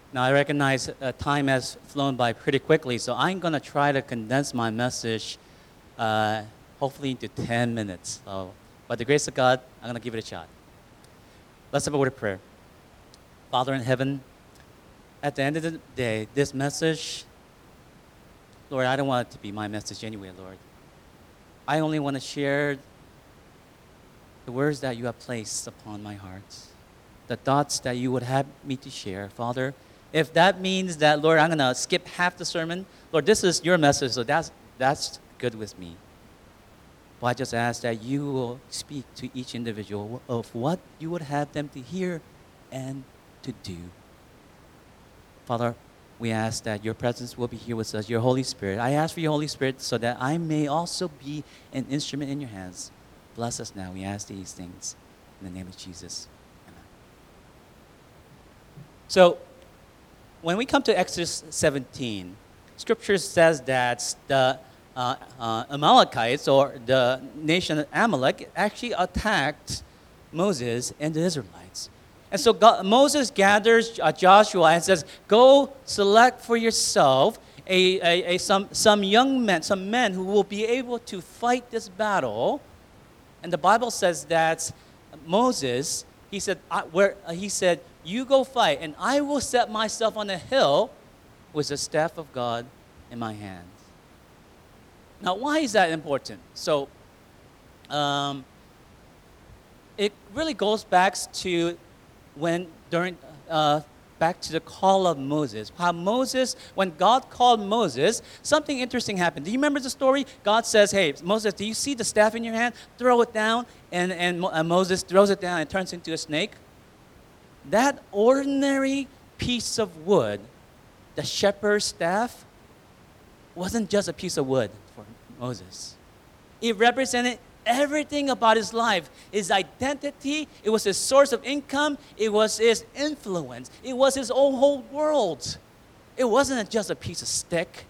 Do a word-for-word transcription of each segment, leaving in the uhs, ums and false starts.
Now, I recognize uh, time has flown by pretty quickly, so I'm going to try to condense my message, uh, hopefully into ten minutes. So, by the grace of God, I'm going to give it a shot. Let's have a word of prayer. Father in heaven, at the end of the day, this message, Lord, I don't want it to be my message anyway, Lord. I only want to share the words that you have placed upon my heart, the thoughts that you would have me to share. Father, if that means that, Lord, I'm going to skip half the sermon, Lord, this is your message, so that's, that's good with me. But I just ask that you will speak to each individual of what you would have them to hear and to do. Father, we ask that your presence will be here with us, your Holy Spirit. I ask for your Holy Spirit so that I may also be an instrument in your hands. Bless us now. We ask these things in the name of Jesus. Amen. So, when we come to Exodus seventeen, Scripture says that the uh, uh, Amalekites, or the nation of Amalek, actually attacked Moses and the Israelites. And so God, Moses gathers uh, Joshua and says, go select for yourself a, a, a, some, some young men, some men who will be able to fight this battle. And the Bible says that Moses, he said, I, where, uh, he said, you go fight, and I will set myself on a hill with the staff of God in my hand. Now, why is that important? So, um, it really goes back to when during uh, back to the call of Moses. How Moses, when God called Moses, something interesting happened. Do you remember the story? God says, hey, Moses, do you see the staff in your hand? Throw it down. And, and uh, Moses throws it down and it turns into a snake. That ordinary piece of wood, the shepherd's staff, wasn't just a piece of wood for Moses. It represented everything about his life, his identity. It was his source of income. It was his influence. It was his own whole world. It wasn't just a piece of stick.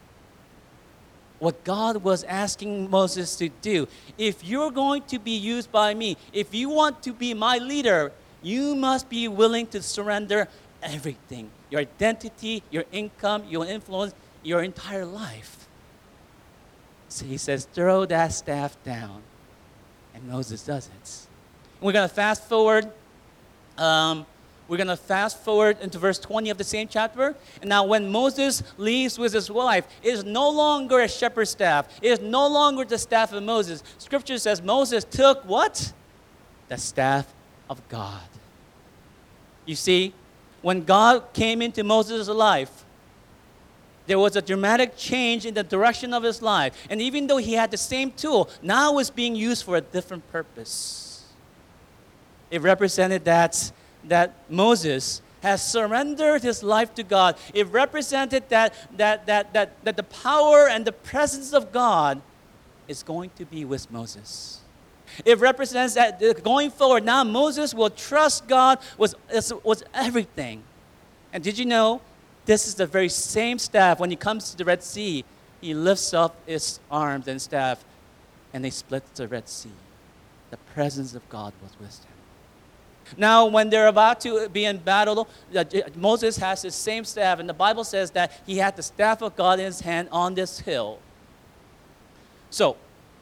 What God was asking Moses to do, if you're going to be used by me, if you want to be my leader, you must be willing to surrender everything. Your identity, your income, your influence, your entire life. So he says, throw that staff down. And Moses does it. And we're going to fast forward. Um, we're going to fast forward into verse twenty of the same chapter. And now when Moses leaves with his wife, it is no longer a shepherd's staff. It is no longer the staff of Moses. Scripture says Moses took what? The staff of God. You see, when God came into Moses' life, there was a dramatic change in the direction of his life. And even though he had the same tool, now it's being used for a different purpose. It represented that, that Moses has surrendered his life to God. It represented that, that, that, that, that the power and the presence of God is going to be with Moses. It represents that going forward, now Moses will trust God with, with everything. And did you know, this is the very same staff. When he comes to the Red Sea, he lifts up his arms and staff, and they split the Red Sea. The presence of God was with him. Now, when they're about to be in battle, Moses has the same staff, and the Bible says that he had the staff of God in his hand on this hill. So,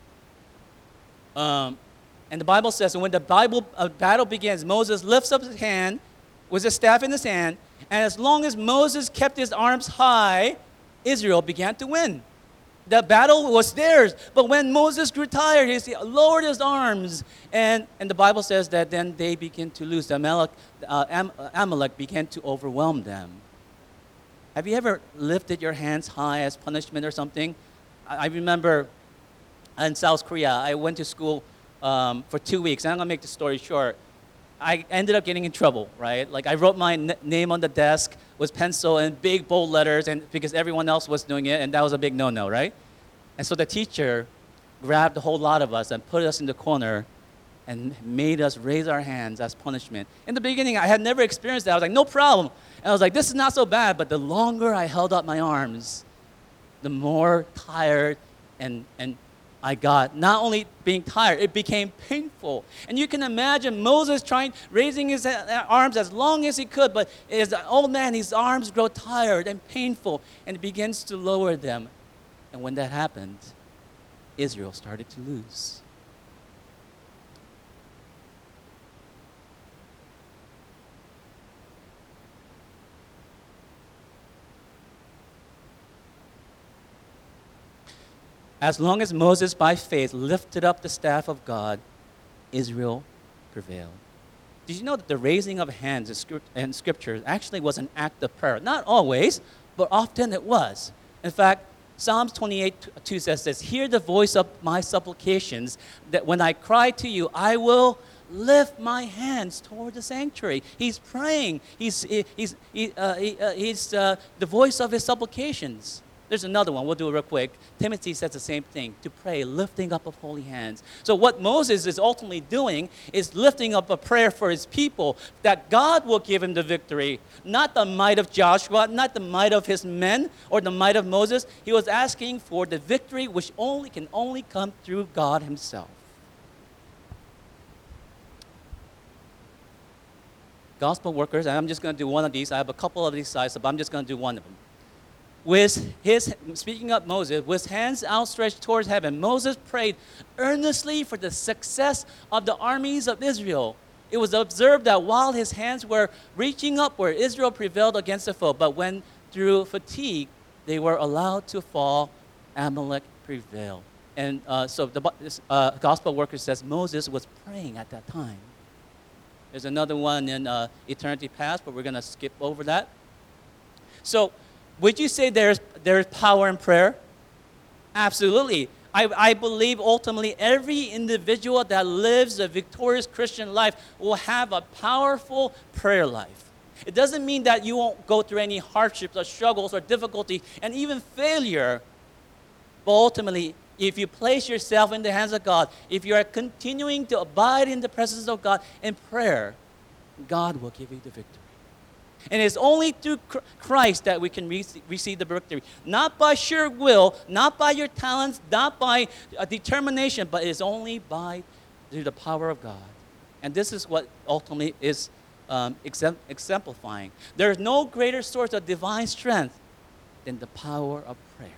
um, and the Bible says, when the Bible uh, battle begins, Moses lifts up his hand with his staff in his hand, and as long as Moses kept his arms high, Israel began to win. The battle was theirs. But when Moses grew tired, he lowered his arms. And, and the Bible says that then they began to lose. The Amalek, uh, Am, Amalek began to overwhelm them. Have you ever lifted your hands high as punishment or something? I, I remember in South Korea, I went to school um, for two weeks. And I'm going to make the story short. I ended up getting in trouble, right? Like I wrote my n- name on the desk with pencil and big bold letters, and because everyone else was doing it, and that was a big no-no, right? And so the teacher grabbed a whole lot of us and put us in the corner and made us raise our hands as punishment. In the beginning, I had never experienced that. I was like, no problem. And I was like, this is not so bad. But the longer I held up my arms, the more tired and and my God, not only being tired, it became painful. And you can imagine Moses trying, raising his arms as long as he could, but as an old man, his arms grow tired and painful, and he begins to lower them. And when that happened, Israel started to lose. As long as Moses, by faith, lifted up the staff of God, Israel prevailed. Did you know that the raising of hands in Scripture actually was an act of prayer? Not always, but often it was. In fact, Psalms twenty-eight two says this, "Hear the voice of my supplications, that when I cry to you, I will lift my hands toward the sanctuary." He's praying. He's, he's, he, uh, he, uh, he's uh, the voice of his supplications. There's another one. We'll do it real quick. Timothy says the same thing, to pray, lifting up of holy hands. So what Moses is ultimately doing is lifting up a prayer for his people, that God will give him the victory, not the might of Joshua, not the might of his men or the might of Moses. He was asking for the victory which only can only come through God himself. Gospel workers, and I'm just going to do one of these. I have a couple of these sides, but I'm just going to do one of them. With his, speaking of Moses, with hands outstretched towards heaven, Moses prayed earnestly for the success of the armies of Israel. It was observed that while his hands were reaching upward, Israel prevailed against the foe. But when through fatigue they were allowed to fall, Amalek prevailed. And uh, so the uh, gospel worker says Moses was praying at that time. There's another one in uh, eternity past, but we're going to skip over that. So, would you say there's, there's power in prayer? Absolutely. I, I believe ultimately every individual that lives a victorious Christian life will have a powerful prayer life. It doesn't mean that you won't go through any hardships or struggles or difficulty and even failure. But ultimately, if you place yourself in the hands of God, if you are continuing to abide in the presence of God in prayer, God will give you the victory. And it's only through Christ that we can receive the victory. Not by sheer will, not by your talents, not by determination, but it's only by through the power of God. And this is what ultimately is um, exemplifying. There is no greater source of divine strength than the power of prayer.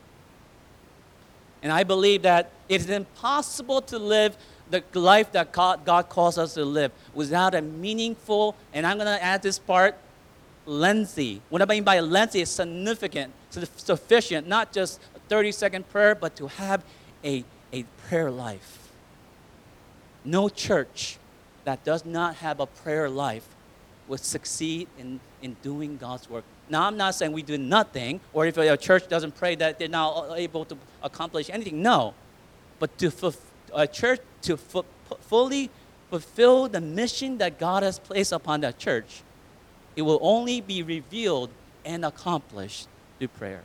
And I believe that it is impossible to live the life that God, God calls us to live without a meaningful, and I'm going to add this part, lengthy. What I mean by lengthy is significant, sufficient, not just a thirty-second prayer, but to have a, a prayer life. No church that does not have a prayer life will succeed in, in doing God's work. Now, I'm not saying we do nothing, or if a church doesn't pray that they're not able to accomplish anything. No. But to a church to fu- fully fulfill the mission that God has placed upon that church, it will only be revealed and accomplished through prayer.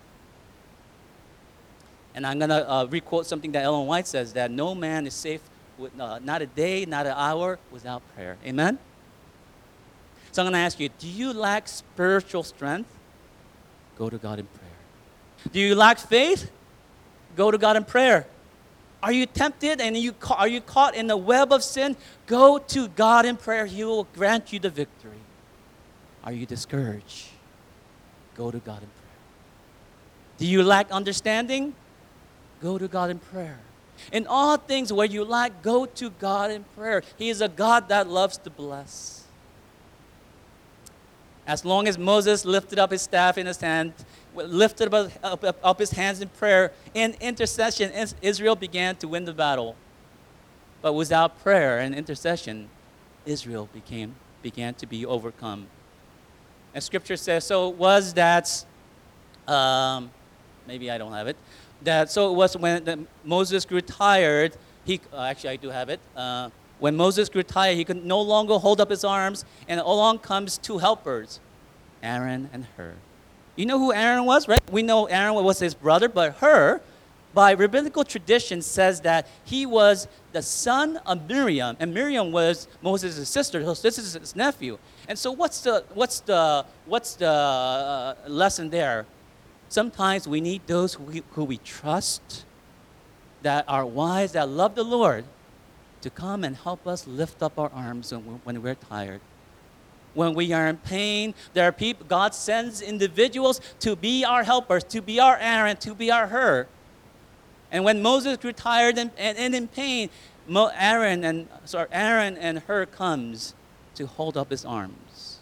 And I'm going to uh, re-quote something that Ellen White says, that no man is safe, with, uh, not a day, not an hour, without prayer. Amen? So I'm going to ask you, do you lack spiritual strength? Go to God in prayer. Do you lack faith? Go to God in prayer. Are you tempted and you ca- are you caught in the web of sin? Go to God in prayer. He will grant you the victory. Are you discouraged? Go to God in prayer. Do you lack understanding? Go to God in prayer. In all things where you lack, go to God in prayer. He is a God that loves to bless. As long as Moses lifted up his staff in his hand, lifted up, up, up, up his hands in prayer, in intercession, Israel began to win the battle. But without prayer and intercession, Israel became, began to be overcome. And Scripture says, so it was that, um, maybe I don't have it, that so it was when the, Moses grew tired, he, uh, actually I do have it, uh, when Moses grew tired, he could no longer hold up his arms, and along comes two helpers, Aaron and Hur. You know who Aaron was, right? We know Aaron was his brother, but Hur, by rabbinical tradition, says that he was the son of Miriam, and Miriam was Moses' sister, so this is his nephew. And so what's the, what's the, what's the uh, lesson there? Sometimes we need those who we, who we trust that are wise, that love the Lord, to come and help us lift up our arms when we're, when we're tired. When we are in pain, there are people, God sends individuals to be our helpers, to be our Aaron, to be our Hur. And when Moses grew tired and, and, and in pain, Mo, Aaron and sorry, Aaron and Hur comes to hold up his arms.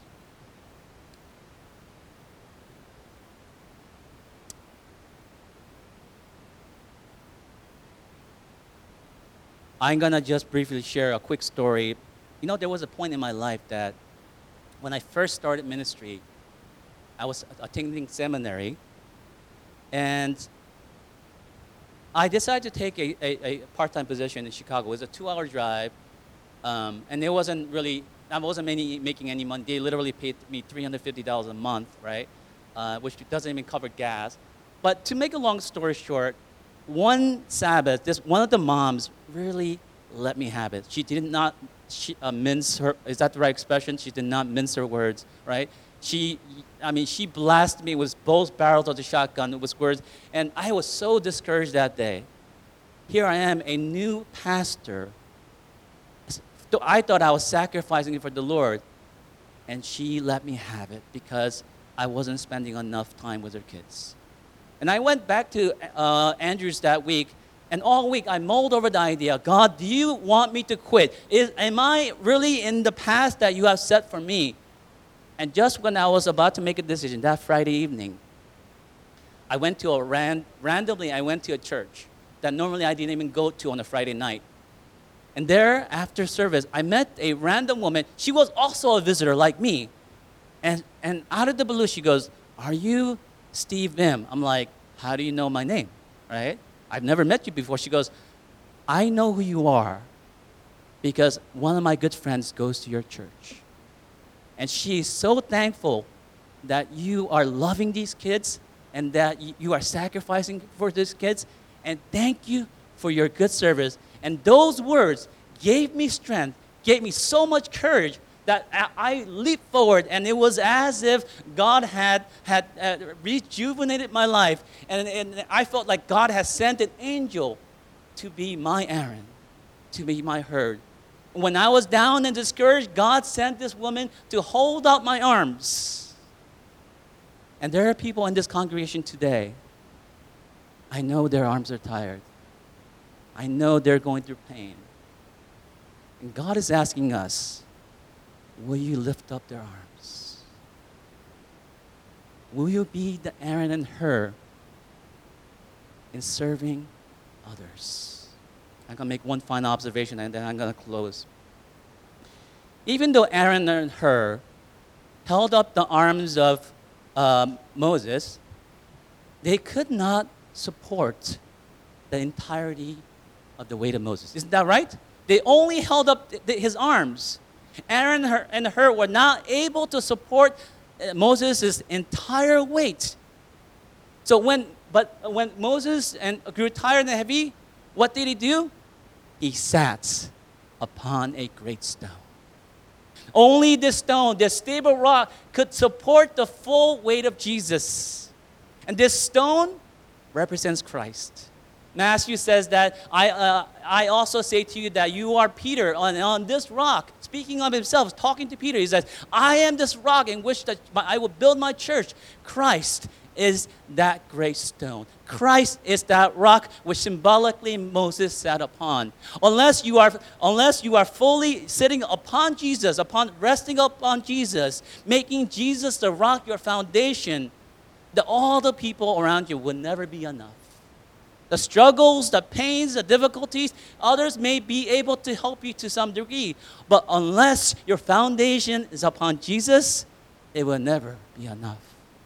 I'm gonna just briefly share a quick story. You know, there was a point in my life that when I first started ministry, I was attending seminary, and I decided to take a, a, a part-time position in Chicago. It was a two-hour drive, um, and it wasn't really, I wasn't many, making any money. They literally paid me three hundred fifty dollars a month, right, uh, which doesn't even cover gas. But to make a long story short, one Sabbath, this one of the moms really let me have it. She did not she, uh, mince her, is that the right expression? She did not mince her words, right? She, I mean, she blasted me with both barrels of the shotgun with words, and I was so discouraged that day. Here I am, a new pastor. I thought I was sacrificing it for the Lord, and she let me have it because I wasn't spending enough time with her kids. And I went back to uh, Andrews that week, and all week I mulled over the idea, God, do you want me to quit? Is, am I really in the path that you have set for me? And just when I was about to make a decision, that Friday evening, I went to a ran, randomly, I went to a church that normally I didn't even go to on a Friday night. And there, after service, I met a random woman. She was also a visitor like me. And, and out of the blue, she goes, are you Steve Im? I'm like, how do you know my name, right? I've never met you before. She goes, I know who you are because one of my good friends goes to your church. And she is so thankful that you are loving these kids and that you are sacrificing for these kids. And thank you for your good service. And those words gave me strength, gave me so much courage that I leaped forward, and it was as if God had, had uh, rejuvenated my life. And, and I felt like God has sent an angel to be my Aaron, to be my Hur. When I was down and discouraged, God sent this woman to hold out my arms. And there are people in this congregation today. I know their arms are tired. I know they're going through pain. And God is asking us, will you lift up their arms? Will you be the Aaron and Hur in serving others? I'm going to make one final observation and then I'm going to close. Even though Aaron and Hur held up the arms of um, Moses, they could not support the entirety of the weight of Moses. Isn't that right? They only held up th- th- his arms. Aaron and Hur were not able to support Moses' entire weight. So when, but when Moses and grew tired and heavy, what did he do? He sat upon a great stone. Only this stone, this stable rock, could support the full weight of Jesus. And this stone represents Christ. Matthew says that, I, uh, I also say to you that you are Peter on, on this rock. Speaking of himself, talking to Peter, he says, I am this rock in which the, I will build my church. Christ is that great stone. Christ is that rock which symbolically Moses sat upon. Unless you are, unless you are fully sitting upon Jesus, upon resting upon Jesus, making Jesus the rock, your foundation, that all the people around you will never be enough. The struggles, the pains, the difficulties, others may be able to help you to some degree. But unless your foundation is upon Jesus, it will never be enough.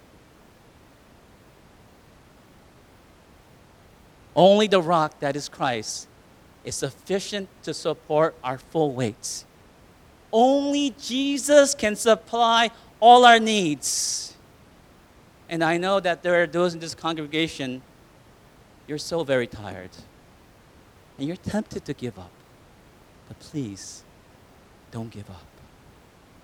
Only the rock that is Christ is sufficient to support our full weight. Only Jesus can supply all our needs. And I know that there are those in this congregation, you're so very tired. And you're tempted to give up. But please, don't give up.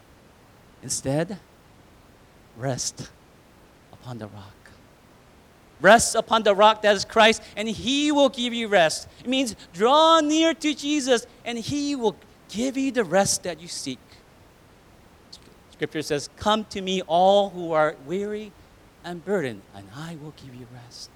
Instead, rest upon the rock. Rest upon the rock that is Christ, and he will give you rest. It means draw near to Jesus, and he will give you the rest that you seek. Scripture says, come to me all who are weary and burdened, and I will give you rest.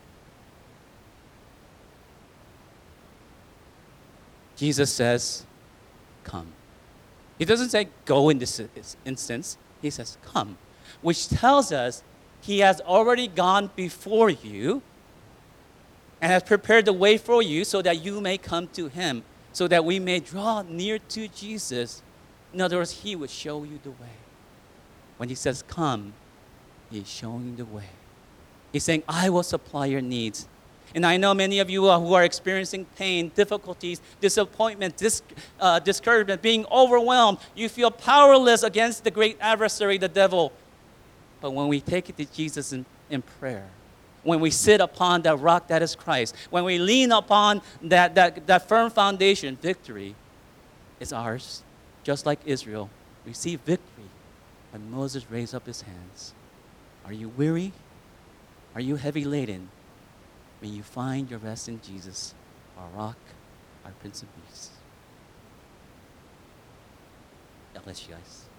Jesus says, come. He doesn't say go in this instance. He says, come, which tells us he has already gone before you and has prepared the way for you so that you may come to him, so that we may draw near to Jesus. In other words, he would show you the way. When he says come, he's showing you the way. He's saying, I will supply your needs. And I know many of you who are experiencing pain, difficulties, disappointment, dis- uh, discouragement, being overwhelmed. You feel powerless against the great adversary, the devil. But when we take it to Jesus in, in prayer, when we sit upon that rock that is Christ, when we lean upon that, that, that firm foundation, victory is ours. Just like Israel received victory when Moses raised up his hands. Are you weary? Are you heavy laden? May you find your rest in Jesus, our rock, our Prince of Peace. God bless you guys.